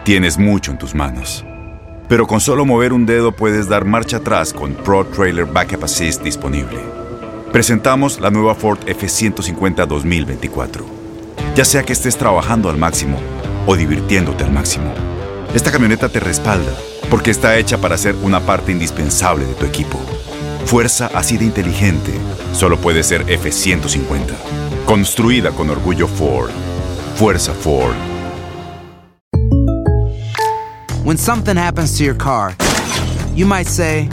Tienes mucho en tus manos. Pero con solo mover un dedo puedes dar marcha atrás con Pro Trailer Backup Assist disponible. Presentamos la nueva Ford F-150 2024. Ya sea que estés trabajando al máximo o divirtiéndote al máximo, esta camioneta te respalda porque está hecha para ser una parte indispensable de tu equipo. Fuerza así de inteligente solo puede ser F-150. Construida con orgullo Ford. Fuerza Ford. When something happens to your car, you might say,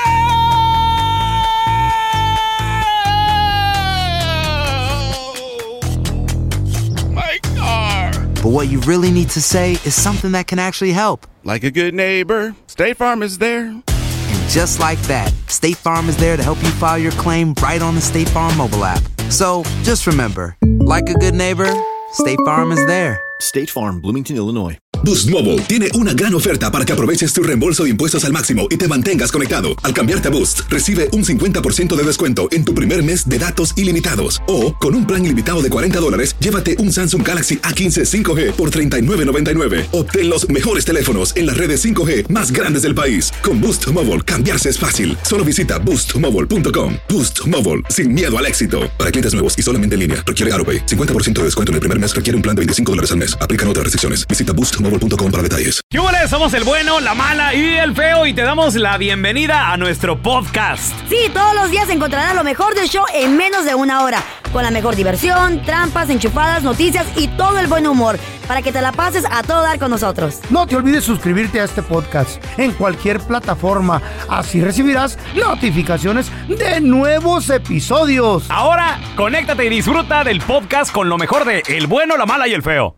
My car! but what you really need to say is something that can actually help. Like a good neighbor, State Farm is there. And just like that, State Farm is there to help you file your claim right on the State Farm mobile app. So just remember, like a good neighbor, State Farm is there. State Farm, Bloomington, Illinois. Boost Mobile tiene una gran oferta para que aproveches tu reembolso de impuestos al máximo y te mantengas conectado. Al cambiarte a Boost, recibe un 50% de descuento en tu primer mes de datos ilimitados. O, con un plan ilimitado de $40, llévate un Samsung Galaxy A15 5G por $39.99. Obtén los mejores teléfonos en las redes 5G más grandes del país. Con Boost Mobile, cambiarse es fácil. Solo visita boostmobile.com. Boost Mobile, sin miedo al éxito. Para clientes nuevos y solamente en línea, requiere AutoPay. 50% de descuento en el primer mes requiere un plan de $25 al mes. Aplican otras restricciones. Visita boostmobile.com para detalles. ¿Qué hubo? Somos el bueno, la mala y el feo y te damos la bienvenida a nuestro podcast. Sí, todos los días encontrarás lo mejor del show en menos de una hora. Con la mejor diversión, trampas, enchufadas, noticias y todo el buen humor. Para que te la pases a todo dar con nosotros. No te olvides suscribirte a este podcast en cualquier plataforma. Así recibirás notificaciones de nuevos episodios. Ahora, conéctate y disfruta del podcast con lo mejor de El bueno, la mala y el feo.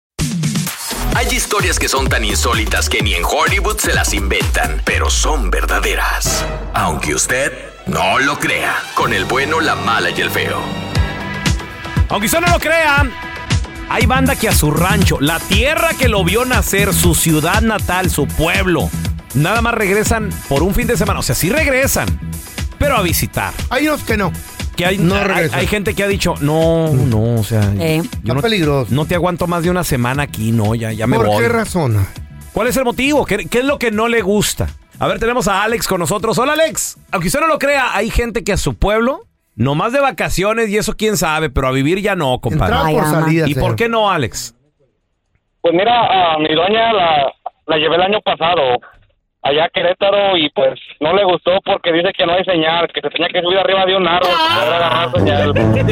Hay historias que son tan insólitas que ni en Hollywood se las inventan, pero son verdaderas. Aunque usted no lo crea, con el bueno, la mala y el feo. Aunque usted no lo crea, hay banda que a su rancho, la tierra que lo vio nacer, su ciudad natal, su pueblo, nada más regresan por un fin de semana. O sea, sí regresan, pero a visitar. Hay unos que no. Que hay gente que ha dicho, no, o sea, yo no, peligroso. No te aguanto más de una semana aquí, no, ya me voy. ¿Por qué razón? ¿Cuál es el motivo? ¿Qué es lo que no le gusta? A ver, tenemos a Alex con nosotros. Hola, Alex. Aunque usted no lo crea, hay gente que a su pueblo, nomás de vacaciones y eso quién sabe, pero a vivir ya no, compadre. Entrar por salida, ¿Y por qué no, Alex? Pues mira, a mi doña la llevé el año pasado allá a Querétaro y pues no le gustó porque dice que no hay señal, que se tenía que subir arriba de un árbol para poder agarrar señal.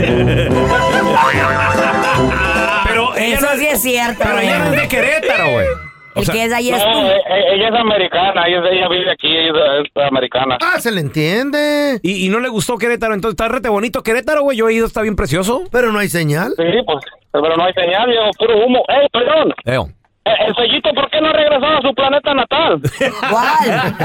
Pero Eso sí es cierto. Pero ella no es de Querétaro, güey. El que es de ahí es No, tú. ella es americana, ella vive aquí, ella es americana. Ah, se le entiende. ¿Y no le gustó Querétaro? Entonces está rete bonito Querétaro, güey. Yo he ido, está bien precioso. Pero no hay señal. Sí, pues, pero no hay señal, Diego, puro humo. Perdón. El Fellito, ¿por qué no ha regresado a su planeta natal? ¿Cuál?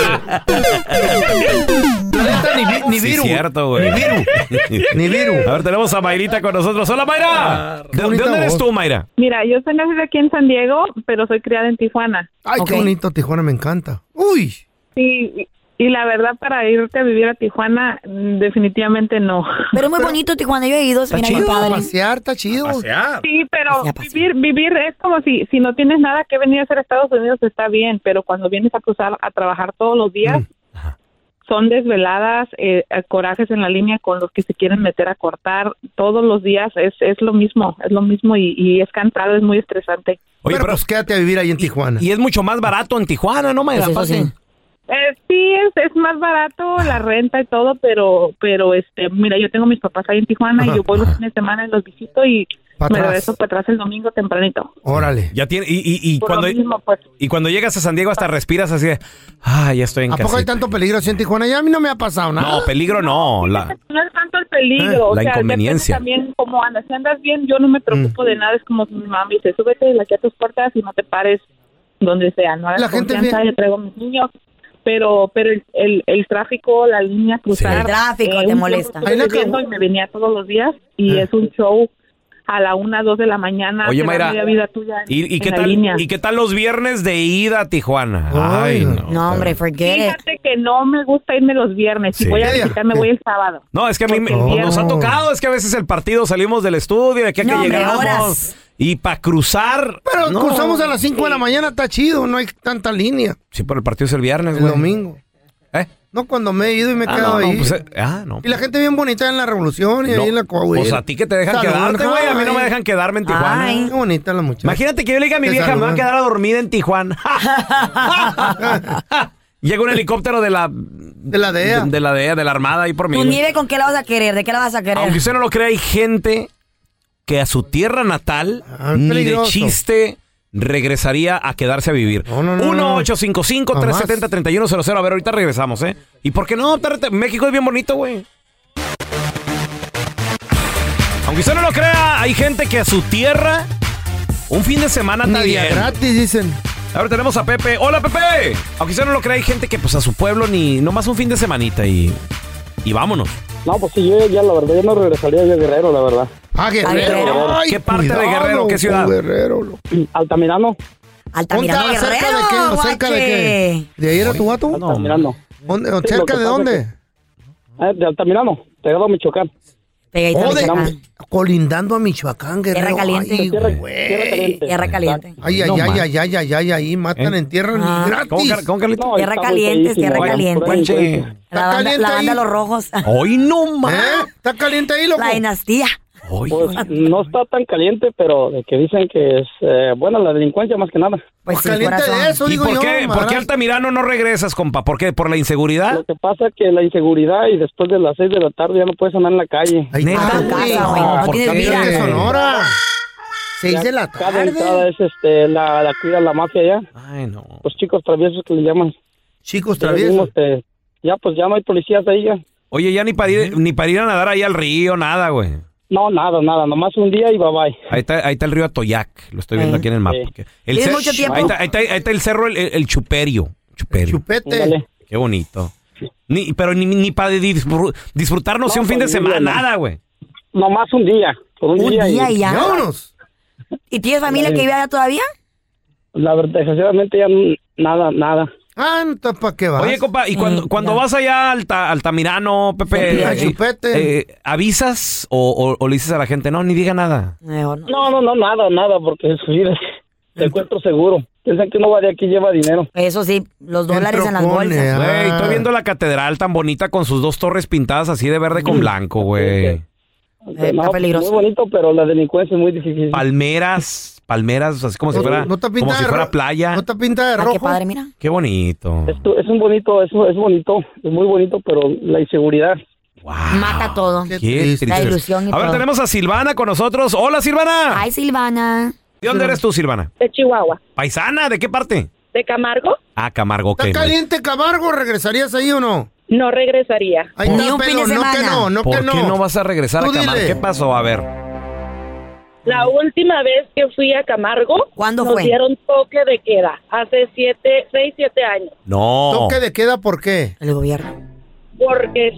Ni Sí, virus. cierto, güey. Ni virus. A ver, tenemos a Mayrita con nosotros. Hola, Mayra. ¿De dónde eres tú, Mayra? Mira, yo soy nacida aquí en San Diego, pero soy criada en Tijuana. Ay, qué bonito, Tijuana, me encanta. Uy. Sí, y la verdad, para irte a vivir a Tijuana, definitivamente no. Pero muy bonito Tijuana, yo he ido. Está Mira, chido, bien padre. pasear, está chido. Sí, pero vivir es como si no tienes nada que venir a hacer a Estados Unidos está bien, pero cuando vienes a cruzar a trabajar todos los días, son desveladas, corajes en la línea con los que se quieren meter a cortar todos los días, es lo mismo y es cansado, es muy estresante. Oye, pero pues quédate a vivir ahí en Tijuana. Y es mucho más barato en Tijuana, ¿no, Mayra? Pues eso sí. Sí, es más barato la renta y todo, pero mira, yo tengo mis papás ahí en Tijuana y yo voy los fines de semana y los visito y me regreso para atrás el domingo tempranito. Órale. Ya tiene y Por cuando lo mismo, pues. y cuando llegas a San Diego hasta respiras así de, ya estoy en ¿A casa. poco hay tanto peligro así en Tijuana? Ya a mí no me ha pasado nada. No, peligro no. No es tanto el peligro, o la sea, inconveniencia. depende también cómo andas. Si andas bien, yo no me preocupo de nada. Es como mi mamá me dice, súbete aquí a tus puertas y no te pares donde sea. No hagas La gente confianza, yo traigo a mis niños. Pero el tráfico, la línea cruzar. El tráfico te molesta. Y me venía todos los días y es un show a la 1, 2 de la mañana. Oye, Mayra, vida tuya ¿y qué tal? ¿Y qué tal los viernes de ida a Tijuana? Ay, no. No, hombre, forget it. Fíjate que que no me gusta irme los viernes. Si Sí. voy a visitar, me voy el sábado. No, es que a mí nos ha tocado, es que a veces el partido salimos del estudio, de aquí a que No, hombre, llegamos. horas. Y para cruzar. Pero no. cruzamos a las 5 de la mañana, está chido, no hay tanta línea. Sí, pero el partido es el viernes, El güey. domingo. ¿Eh? No, cuando me he ido y me he quedado no, ahí. pues, no. Y la gente bien bonita en la Revolución y No. ahí en la Coahuila. Pues a ti que te dejan quedarte, güey. A mí no me dejan quedarme en Tijuana. Ay. Qué bonita la muchacha. Imagínate que yo le diga a mi Te vieja, me voy a saludan. quedar a dormir en Tijuana. Llega un helicóptero de la DEA. de la DEA, de la Armada ahí por mí. ¿Tu güey. nieve con qué la vas a querer? ¿De qué la vas a querer? Aunque usted no lo crea, hay gente que a su tierra natal ni de peligroso. chiste regresaría a quedarse a vivir. No, no, no, 1-855-370-3100. A ver, ahorita regresamos, ¿eh? ¿Y por qué no? México es bien bonito, güey. Aunque usted no lo crea, hay gente que a su tierra un fin de semana está Ni bien. gratis, dicen. Ahora tenemos a Pepe. ¡Hola, Pepe! Aunque usted no lo crea, hay gente que pues a su pueblo ni nomás un fin de semanita y vámonos. No, pues sí, yo ya la verdad, yo no regresaría yo a Guerrero, la verdad. Ah, Guerrero. Ay, ¿Qué parte de cuidado Guerrero? ¿Qué con ciudad? Guerrero. Altamirano. Altamirano, ¿Dónde? Guerrero, ¿Cerca de qué? ¿Cerca de qué? ¿De ahí era tu vato? No, Altamirano. ¿Dónde? Sí, lo ¿Cerca que de pasa dónde? De Altamirano, pegado a Michoacán. Pegadito a Oh, Michoacán. colindando a Michoacán, Guerrero. Tierra caliente. Ay, Tierra güey. caliente. Tierra caliente. Ay, No, man. ahí matan ¿Eh? en tierra Ah. gratis. ¿Cómo, Carlito? No, Tierra está caliente, feísimo, tierra vaya, caliente. pura delincuencia. La ¿Está banda, caliente la banda ahí? Los Rojos. Hoy no más. ¿Está caliente ahí, loco? La dinastía. Pues no está tan caliente, pero de que dicen que es buena la delincuencia más que nada. Pues sí, caliente corazón. de eso, ¿Y digo por yo. qué, por qué madrazo. Altamirano no regresas, compa? ¿Por qué? ¿Por la inseguridad? Lo que pasa que la inseguridad y después de las 6 de la tarde ya no puedes andar en la calle. Ahí Neta, está, en güey. casa, güey, no ¿por tienes qué? vida. De Sonora. 6 de la Cada entrada tarde. es la cuida la mafia ya. Ay, no. Los chicos traviesos que le llaman. Chicos Ya traviesos. vimos, ya pues ya no hay policías ahí ya. Oye, ya ni para ir a nadar ahí al río, nada, güey. No, nada, nomás un día y bye bye. Ahí está el río Atoyac. Lo estoy viendo aquí en el mapa. Sí. ¿Tienes mucho tiempo? Ahí está el cerro, el Chuperio. Chupete. Ándale. Qué bonito. Pero ni para disfrutarnos No, un fin de pues, semana, no. nada, güey. Nomás un día. Por un, Un día y ya. Vámonos. ¿Y tienes familia que vive allá todavía? La verdad, desgraciadamente ya nada. Ah, entonces, ¿para qué vas? Oye, compa, y cuando ya. vas allá a Altamirano, Pepe, Sí, al Chupete. ¿avisas o le dices a la gente, no, ni diga nada? Mejor no. No, nada, porque su vida te encuentro seguro. Piensan que uno va de aquí y lleva dinero. Eso sí, los dólares en las trocones, bolsas. Güey, estoy viendo la catedral tan bonita con sus dos torres pintadas así de verde con blanco, güey. Está peligroso. Muy bonito, pero la delincuencia es muy difícil. Palmeras, así como si fuera, ¿No está como pintada si de fuera ro- playa. ¿No está pintada de Ah, rojo? qué padre, mira. Qué bonito. Es un bonito, es bonito, es muy bonito, pero la inseguridad. Wow. Mata todo. Qué Qué triste. La tristeza. ilusión y A ver, todo. tenemos a Silvana con nosotros. Hola, Silvana. Ay, Silvana. ¿De dónde eres tú, Silvana? De Chihuahua. ¿Paisana? ¿De qué parte? De Camargo, Ah, Camargo, ok. ¿Está caliente Camargo? ¿Regresarías ahí o no? no regresaría. Ahí Ni está, un fin pero de no que semana. no, no ¿Por que no. qué no vas a regresar Tú a Camargo? dile. ¿Qué pasó? A ver. La última vez que fui a Camargo, ¿Cuándo nos fue? dieron toque de queda, hace 6, 7 años, No. ¿Toque de queda por qué? El gobierno. porque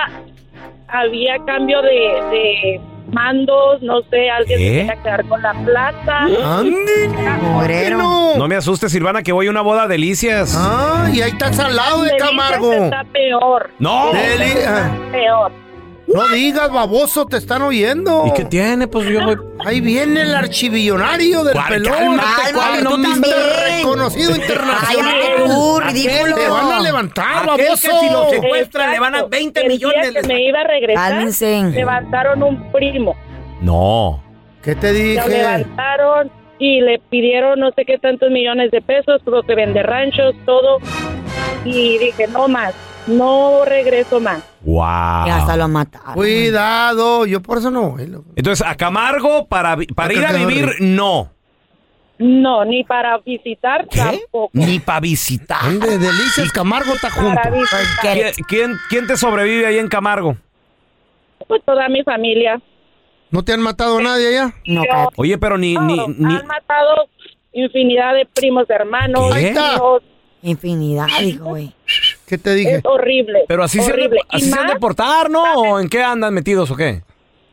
había cambio de mandos, no sé, alguien ¿Qué? se quería quedar con la plaza. ¡Ande! ¿Por qué no? No me asustes, Silvana, que voy a una boda de delicias. Ah, y ahí estás al lado de Delicias Camargo. está peor. No. Peor. No digas, baboso, te están oyendo. ¿Y qué tiene? Pues yo voy. Ahí viene el archibillonario del Guau, pelón. cálmate, Cálmate, no tú también. reconocido internacional. Cállate tú, ridículo. Te van a levantar, Aquel baboso. que si lo secuestran, le van a Exacto. 20 El millones. día que me iba a regresar, Cálmense. levantaron un primo. No. ¿Qué te Lo dije? levantaron y le pidieron no sé qué tantos millones de pesos, tuvo que vender ranchos, todo. Y dije, no más, no regreso más. Wow. Y hasta lo mataron. Cuidado, yo por eso no voy. loco. Entonces, a Camargo, para ir a quedar vivir, rico. no. No, ni para visitar ¿Qué? tampoco. Ni para visitar. ¿Dónde? Delicias, Camargo está junto. Para visitar. ¿Quién te sobrevive ahí en Camargo? Pues toda mi familia. ¿No te han matado a nadie allá? No, Yo- cállate. Oye, pero ni... Han matado infinidad de primos, hermanos, ¿Qué? Ahí está. hijos. Infinidad, dijo, güey. ¿Qué te dije? Es horrible. Pero así horrible. así Y se han de más, portar, ¿no? ¿O en qué andan metidos o qué?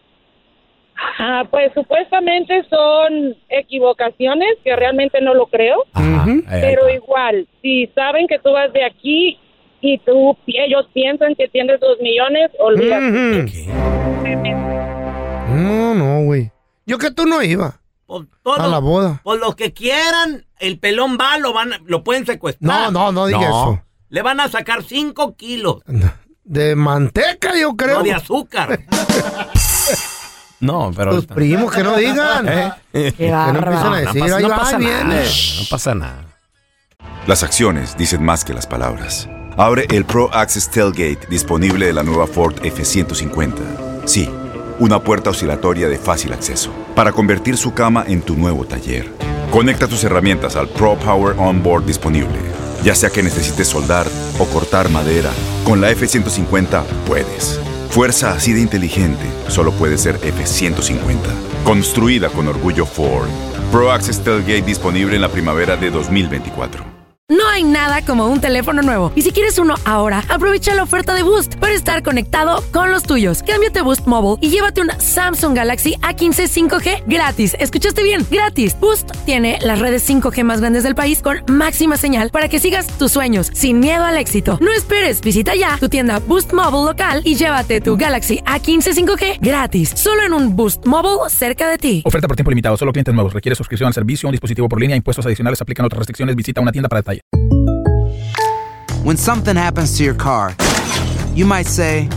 pues supuestamente son equivocaciones que realmente no lo creo. Ajá, ahí Pero está. igual, si saben que tú vas de aquí y ellos piensan que tienes 2 millones, olvídate. No, güey. Yo que tú no iba a la boda. Por lo que quieran, el pelón va, lo pueden secuestrar. No diga eso. Le van a sacar 5 kilos. De manteca, yo creo. No, de azúcar. No, pero... Tus primos que no digan. Qué no empiezan a decir, no pasa viene. nada. No pasa nada. Las acciones dicen más que las palabras. Abre el Pro Access Tailgate disponible de la nueva Ford F-150. Sí, una puerta oscilatoria de fácil acceso para convertir su cama en tu nuevo taller. Conecta tus herramientas al Pro Power Onboard disponible. Ya sea que necesites soldar o cortar madera, con la F-150 puedes. Fuerza así de inteligente solo puede ser F-150. Construida con orgullo Ford. Pro Access Tailgate disponible en la primavera de 2024. No hay nada como un teléfono nuevo. Y si quieres uno ahora, aprovecha la oferta de Boost para estar conectado con los tuyos. Cámbiate a Boost Mobile y llévate un Samsung Galaxy A15 5G gratis. ¿Escuchaste bien? Gratis. Boost tiene las redes 5G más grandes del país con máxima señal para que sigas tus sueños sin miedo al éxito. No esperes, visita ya tu tienda Boost Mobile local y llévate tu Galaxy A15 5G gratis. Solo en un Boost Mobile cerca de ti. Oferta por tiempo limitado. Solo clientes nuevos. Requiere suscripción al servicio, un dispositivo por línea, impuestos adicionales, aplican otras restricciones. Visita una tienda para detalles. When something happens to your car, you might say,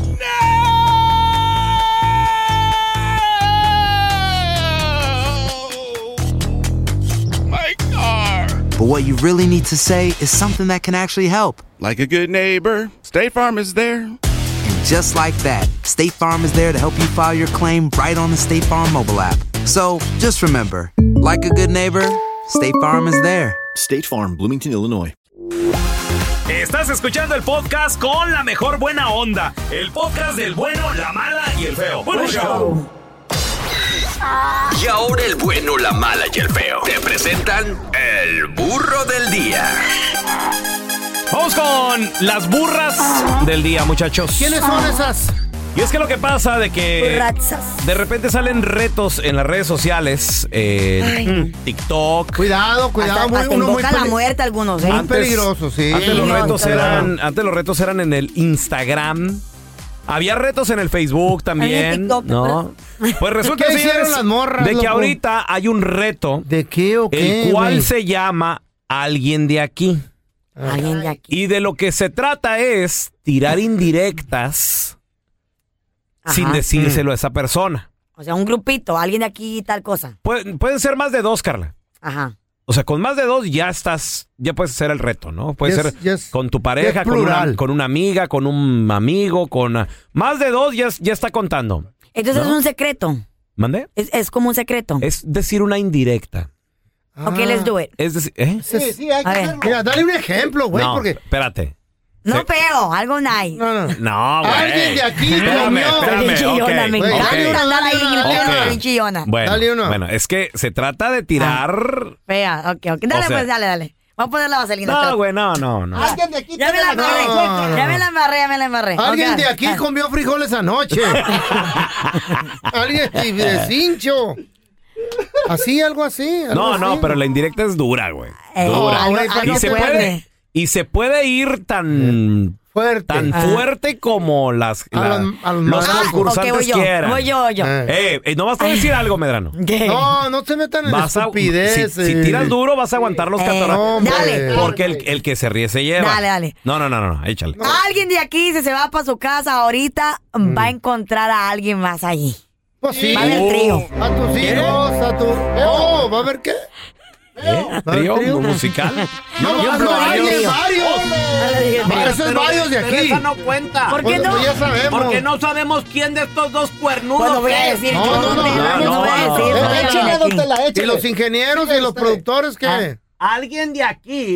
My car. but what you really need to say is something that can actually help. Like a good neighbor, State Farm is there. And just like that, State Farm is there to help you file your claim right on the State Farm mobile app. So just remember, like a good neighbor, State Farm is there. State Farm, Bloomington, Illinois. Estás escuchando el podcast con la mejor buena onda. El podcast del bueno, la mala y el feo. ¡Buen show! Y ahora el bueno, la mala y el feo. Te presentan el burro del día. Vamos con las burras del día, muchachos. ¿Quiénes son esas? Y es que lo que pasa de que de repente salen retos en las redes sociales, TikTok. Cuidado, hasta invocan la muerte algunos, Muy peligroso, sí. Antes los retos eran en el Instagram. Había retos en el Facebook también, TikTok, ¿no? Pues resulta, ¿Qué hicieron señores, las morras, de que loco? ahorita hay un reto. ¿De qué o qué? El cual güey? se llama Alguien de Aquí. Alguien de aquí. Y de lo que se trata es tirar indirectas sin decírselo a esa persona. O sea, un grupito, alguien de aquí y tal cosa. Pueden ser más de 2, Carla. Ajá. O sea, con más de 2 ya puedes hacer el reto, ¿no? Puede ser con tu pareja, con una amiga, con un amigo, más de 2 ya está contando. Entonces ¿no? es un secreto. ¿Mande? Es como un secreto. Es decir una indirecta. Ok, let's do it. Es decir, ¿eh? Sí, hay que hacerlo. Mira, dale un ejemplo, güey, No, porque... espérate. No peo, algo nice. No, güey. Alguien de aquí Espérame, Chillona, me encanta andar ahí Ok. bien chillona. Bueno, es que se trata de tirar... Fea, ok. Dale, O sea- pues, dale. Vamos a poner la vaselina. No, güey, no. Alguien de aquí Ya me la embarré. No. Ya me la embarré. Alguien Ok. de aquí comió frijoles anoche. Alguien de cincho. Así, algo así. No, pero la indirecta es dura, güey. Dura. algo fuerte. Y se puede ir tan fuerte como los concursantes voy yo, quieran. voy yo. No vas a decir algo, Medrano. No se metan en estupidez. Si tiras duro, vas a aguantar los catorrazos. Dale. Porque el que se ríe se lleva. Dale. No, échale. Alguien de aquí, si se va para su casa ahorita, va a encontrar a alguien más allí. Pues sí. Va a haber trío. A tus hijos, a tu... ¿va a haber qué? ¿Trío musical? Varios. Eso es varios de Pero aquí. esa no cuenta. ¿Por qué no? Ya sabemos. Porque no sabemos quién de estos dos cuernudos Pues no voy a es. decir. No voy a decir. Échale donde la eche. ¿Y los ingenieros y los productores qué? Alguien de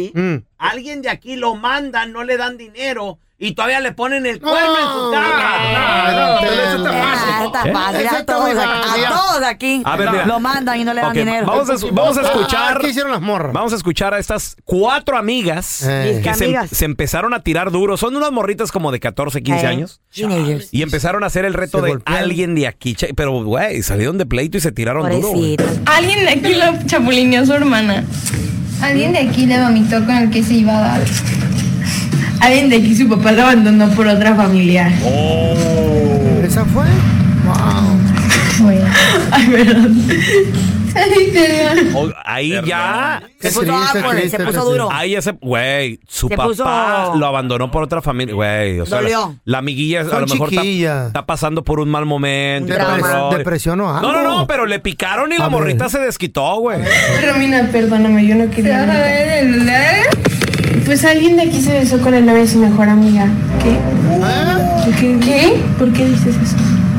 aquí lo mandan, no le dan dinero y todavía le ponen el cuerno en su cara. Está fácil. A todos aquí. A ver, mira. Lo mandan y no le dan dinero. Vamos a escuchar. ¿Qué hicieron las morras? Vamos a escuchar a estas 4 amigas que amigas. se empezaron a tirar duro. Son unas morritas como de 14, 15 años. Teenagers. Y empezaron a hacer el reto Se de golpean. alguien de aquí. Pero, güey, salieron de pleito y se tiraron duro, güey. Pobrecito. Alguien de aquí lo chapulineó a su hermana. Alguien de aquí le vomitó con el que se iba a dar. Alguien de aquí, su papá lo abandonó por otra familia. ¿Esa fue? Wow. Ay, perdón. Ahí ya. Se puso duro. Ahí ya güey, su Se papá puso- lo abandonó por otra familia, güey. O sea, Dolió. la amiguilla a Son lo mejor chiquillas. está pasando por un mal momento. y todo el Depresión, rollo. depresión o algo. No, pero le picaron y la Hombre. morrita se desquitó, güey. Romina, perdóname, yo no quería. Pues alguien de aquí se besó con el novio de su mejor amiga. ¿Qué? ¿Qué? ¿Por qué dices eso?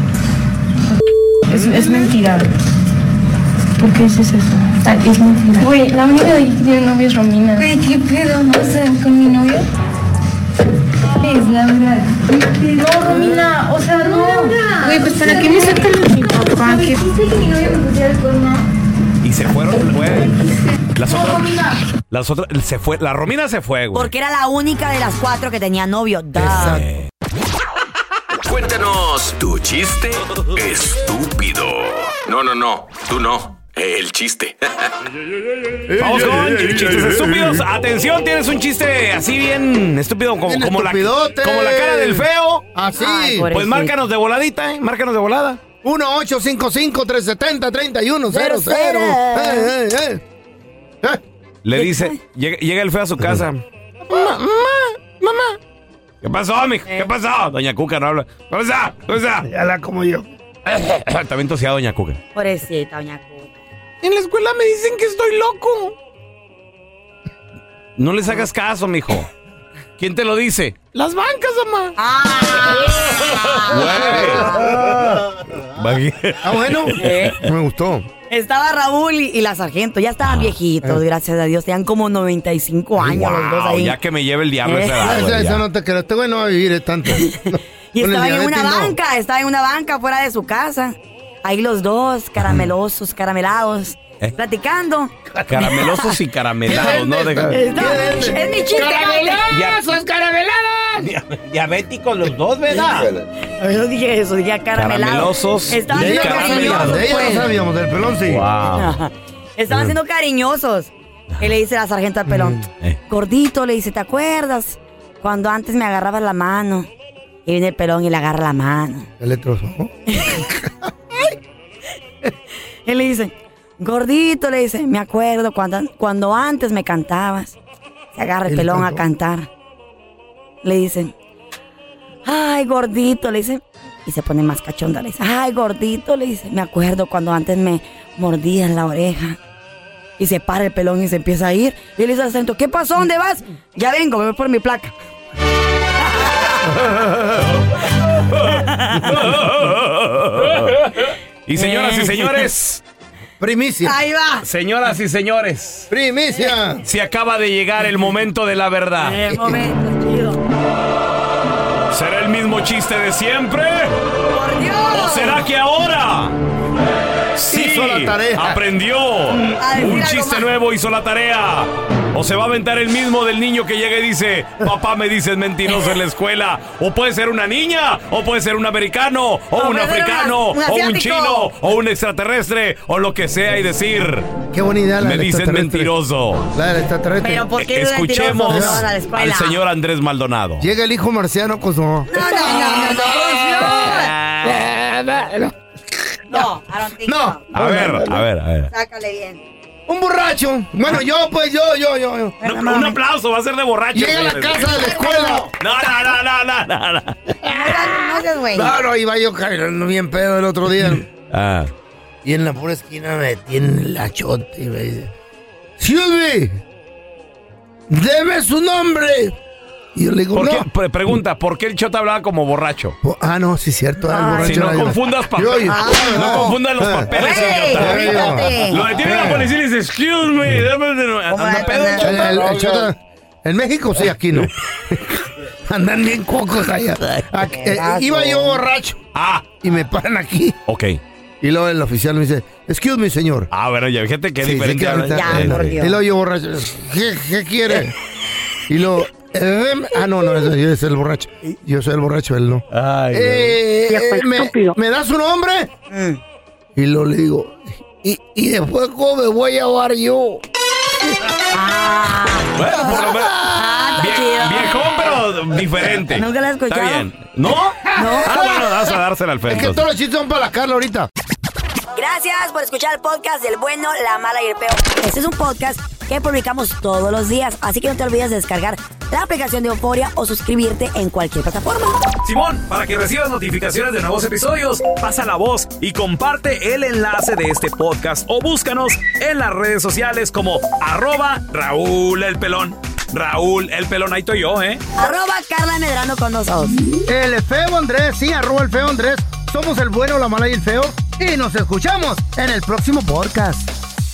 Es mentira. ¿Por qué dices eso? Es mentira. Güey, la única de aquí que tiene novio es Romina. Güey, ¿qué pedo? ¿No vas con mi novio? Es la verdad. No, Romina, o sea, no. Güey, pues ¿para qué me sacan de mi papá? ¿Qué? ¿Viste que mi novio me pusiera el cuerno? Y se fueron, güey. Las otras, se fue, la Romina se fue, güey. Porque era la única de las 4 que tenía novio. Cuéntanos tu chiste estúpido. No, tú no. El chiste. Vamos con chistes estúpidos. Atención, tienes un chiste así bien estúpido como la cara del feo. Así. Ay, Pues márcanos de voladita, márcanos de volada. 1-855-370-3100. Le dice, llega el feo a su casa. Mamá. ¿Qué pasó, mijo? ¿Qué pasó? Doña Cuca no habla. ¿Cómo está? Ya la como yo. También tosía Doña Cuca. Pobrecita, doña Cuca. En la escuela me dicen que estoy loco. No les hagas caso, mijo. ¿Quién te lo dice? Las bancas, mamá. Bueno. Me gustó. Estaba Raúl y la sargento. Ya estaban viejitos, gracias a Dios. Tenían como 95 años los dos ahí. Ya que me lleve el diablo esa edad, güey, Eso ya. no te creo. Este güey no va a vivir tanto. Y Con el estaba en una diabetes, no. banca, fuera de su casa. Ahí los dos, caramelados, platicando. Caramelosos y caramelados, ¿no? Es mi chiste. Diabéticos los dos, ¿verdad? Yo dije eso, dije caramelados. Caramelosos Estaban De siendo ella cariñosos, no pues. sabíamos, del pelón sí. Wow. Estaban siendo cariñosos. Y le dice la sargento al pelón, gordito, le dice, ¿te acuerdas? Cuando antes me agarrabas la mano. Y viene el pelón y le agarra la mano. El letroso. Él le dice, gordito, le dice, me acuerdo cuando antes me cantabas. Se agarra el pelón a cantar. Le dice, ay, gordito, le dice. Y se pone más cachonda, le dice, ay, gordito, le dice, me acuerdo cuando antes me mordías la oreja. Y se para el pelón y se empieza a ir. Y él le dice al sargento, ¿qué pasó? ¿Dónde vas? Ya vengo, me voy por mi placa. Y señoras y señores, primicia. Ahí va. Señoras y señores, primicia. Se acaba de llegar el momento de la verdad. El momento, chido. ¿Será el mismo chiste de siempre? ¡Por Dios! ¿O será que ahora? Sí, hizo la tarea. aprendió. A decir Un algo chiste más. nuevo, hizo la tarea. O se va a aventar el mismo del niño que llega y dice, papá me dices mentiroso en la escuela. O puede ser una niña, o puede ser un americano, o un puede ser africano, un o un asiático. chino, o un extraterrestre, o lo que sea y decir, Qué buena idea la me del dicen extraterrestre. mentiroso. La del extraterrestre. Pero ¿por qué es Escuchemos mentiroso? No, a la escuela. al señor Andrés Maldonado. Llega el hijo marciano con su... No. No, Aroncito. No. A ver. Sácale bien. Un borracho. Bueno, yo. Un aplauso, va a ser de borracho. Llega a la casa de la escuela. No seas güey. Claro, iba yo cayendo bien pedo el otro día. Ah. Y en la pura esquina me tiene el achote y me dice, Silvi, deme su nombre. Y yo le digo, ¿Por no. qué? Pregunta, ¿por qué el Chota hablaba como borracho? No, sí es cierto. El borracho Si no era yo. confundas No. no confundas los papeles, idiota. fíjate. Lo detiene la policía y le dice, excuse me, dame de nuevo. Anda pedo, Chota. El Chota, en México sí, aquí no. Andan bien cocos allá. Iba yo borracho. Y me paran aquí. Ok. Y luego el oficial me dice, excuse me, señor. Bueno, ya fíjate qué Sí, diferente. sí, habla. Ya, por Dios. Y luego yo borracho. ¿Qué quiere? Y luego... no, es el borracho. Yo soy el borracho, él no. Ay, ¿Me das un nombre? Y luego le digo, y después ¿cómo me voy a llevar yo? Bueno, por lo menos. Viejón, pero pero diferente. Nunca la he escuchado. Está bien. ¿No? No. Bueno, vas a dársela al Fer. Es que todos los chistes son para la Carla ahorita. Gracias por escuchar el podcast del bueno, la mala y el feo. Este es un podcast que publicamos todos los días, así que no te olvides de descargar la aplicación de Euforia o suscribirte en cualquier plataforma. Simón, para que recibas notificaciones de nuevos episodios, pasa la voz y comparte el enlace de este podcast o búscanos en las redes sociales como @Raúl el Pelón. Raúl el Pelón, ahí estoy yo, @Carla Medrano con nosotros. El feo Andrés, sí, @el feo Andrés. Somos el bueno, la mala y el feo. Y nos escuchamos en el próximo podcast.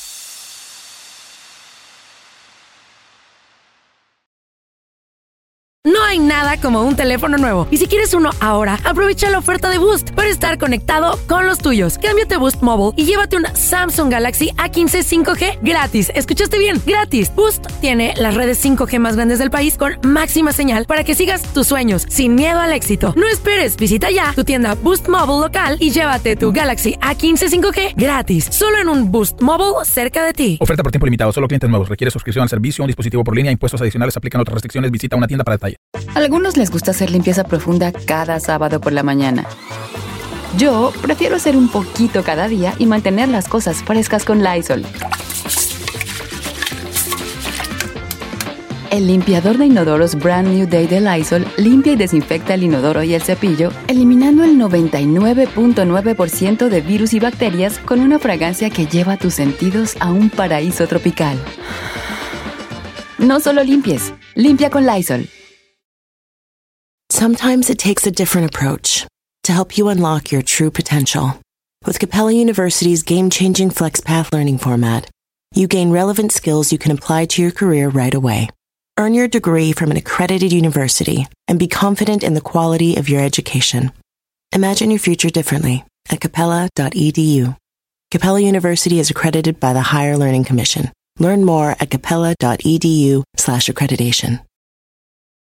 No hay nada como un teléfono nuevo. Y si quieres uno ahora, aprovecha la oferta de Boost para estar conectado con los tuyos. Cámbiate a Boost Mobile y llévate un Samsung Galaxy A15 5G gratis. ¿Escuchaste bien? Gratis. Boost tiene las redes 5G más grandes del país con máxima señal para que sigas tus sueños sin miedo al éxito. No esperes, visita ya tu tienda Boost Mobile local y llévate tu Galaxy A15 5G gratis. Solo en un Boost Mobile cerca de ti. Oferta por tiempo limitado. Solo clientes nuevos. Requiere suscripción al servicio, un dispositivo por línea, impuestos adicionales, aplican otras restricciones. Visita una tienda para detalle. A algunos les gusta hacer limpieza profunda cada sábado por la mañana. Yo prefiero hacer un poquito cada día y mantener las cosas frescas con Lysol. El limpiador de inodoros Brand New Day de Lysol limpia y desinfecta el inodoro y el cepillo, eliminando el 99.9% de virus y bacterias con una fragancia que lleva tus sentidos a un paraíso tropical. No solo limpies, limpia con Lysol. Sometimes it takes a different approach to help you unlock your true potential. With Capella University's game-changing FlexPath learning format, you gain relevant skills you can apply to your career right away. Earn your degree from an accredited university and be confident in the quality of your education. Imagine your future differently at capella.edu. Capella University is accredited by the Higher Learning Commission. Learn more at capella.edu/accreditation.